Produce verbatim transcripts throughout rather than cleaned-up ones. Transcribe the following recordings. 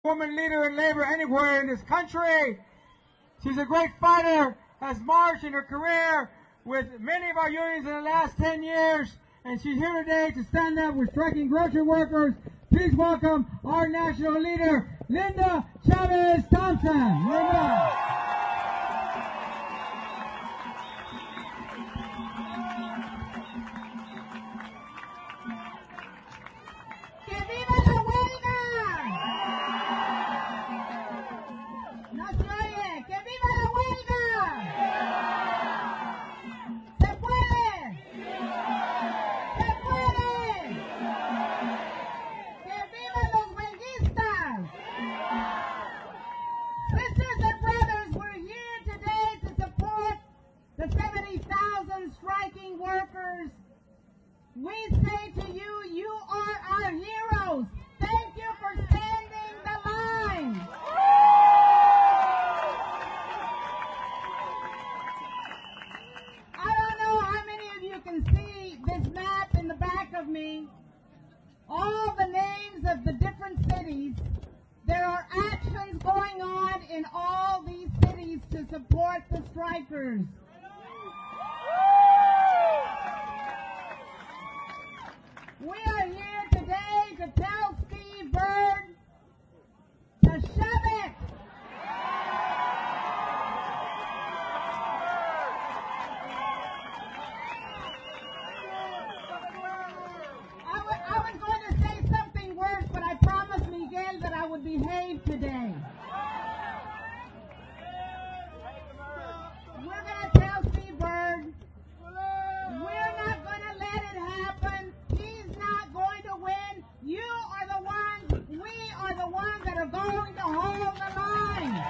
woman leader in labor anywhere in this country. She's a great fighter, has marched in her career with many of our unions in the last ten years, and she's here today to stand up with striking grocery workers. Please welcome our national leader, Linda Chavez Thompson. Linda. We say to you, you are our heroes. Thank you for standing the line. I don't know how many of you can see this map in the back of me. All the names of the different cities. There are actions going on in all these cities to support the strikers. We are here today to tell Steve Byrd to shove it. I, w I was going to say something worse, but I promised Miguel that I would behave today. We're going to tell Steve Byrd, we're not going to let it happen. You are the ones, we are the ones that are going to hold the line.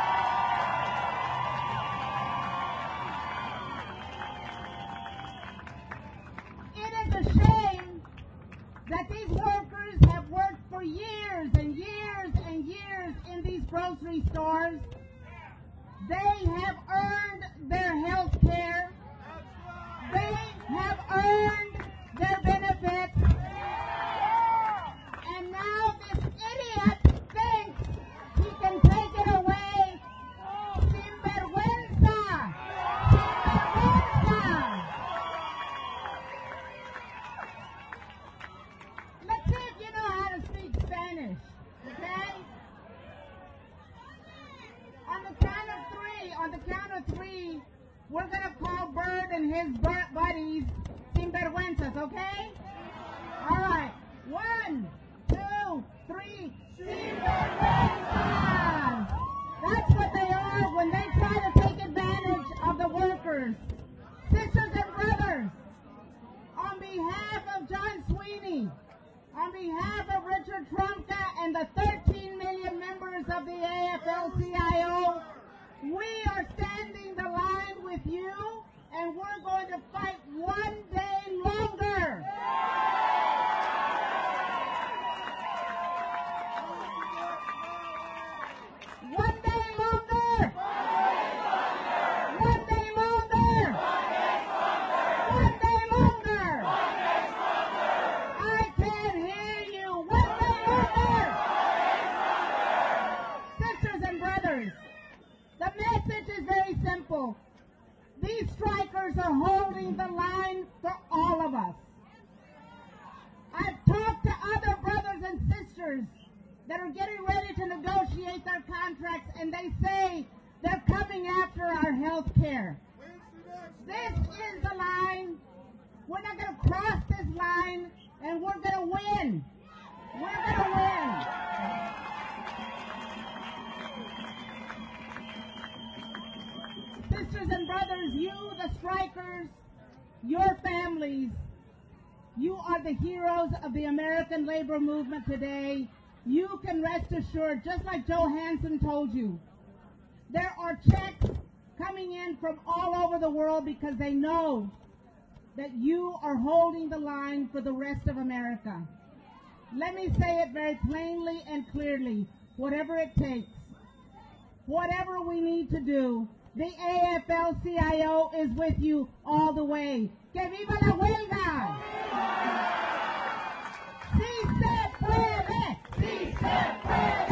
It is a shame that these workers have worked for years and years and years in these grocery stores. They have earned their health care. They have earned their benefits. Now this idiot thinks he can take it away. Sinvergüenza! Sinvergüenza! Let's see if you know how to speak Spanish, okay? On the count of three, on the count of three, we're going to call Byrd and his buddies Sinvergüenzas, okay? All right. One. Two, three, Sinvergüenzas! That's what they are when they try to take advantage of the workers. Sisters and brothers, on behalf of John Sweeney, on behalf of Richard Trumka and the thirteen million members of the A F L C I O, we are standing the line with you, and we're going to fight one day longer. One day longer! One day longer! One day longer! I can't hear you! One day longer! Sisters and brothers, the message is very simple. These strikers are holding the line for all of us. I've talked to other brothers and sisters that are getting ready to negotiate their contracts, and they say they're coming after our health care. This is the line. We're not going to cross this line, and we're going to win. We're going to win. Sisters and brothers, you, the strikers, your families, you are the heroes of the American labor movement today. You can rest assured, just like Joe Hansen told you, there are checks coming in from all over the world because they know that you are holding the line for the rest of America. Let me say it very plainly and clearly, whatever it takes, whatever we need to do, the A F L C I O is with you all the way. ¡Que viva la huelga! ¡Sí se puede! ¡Sí se puede!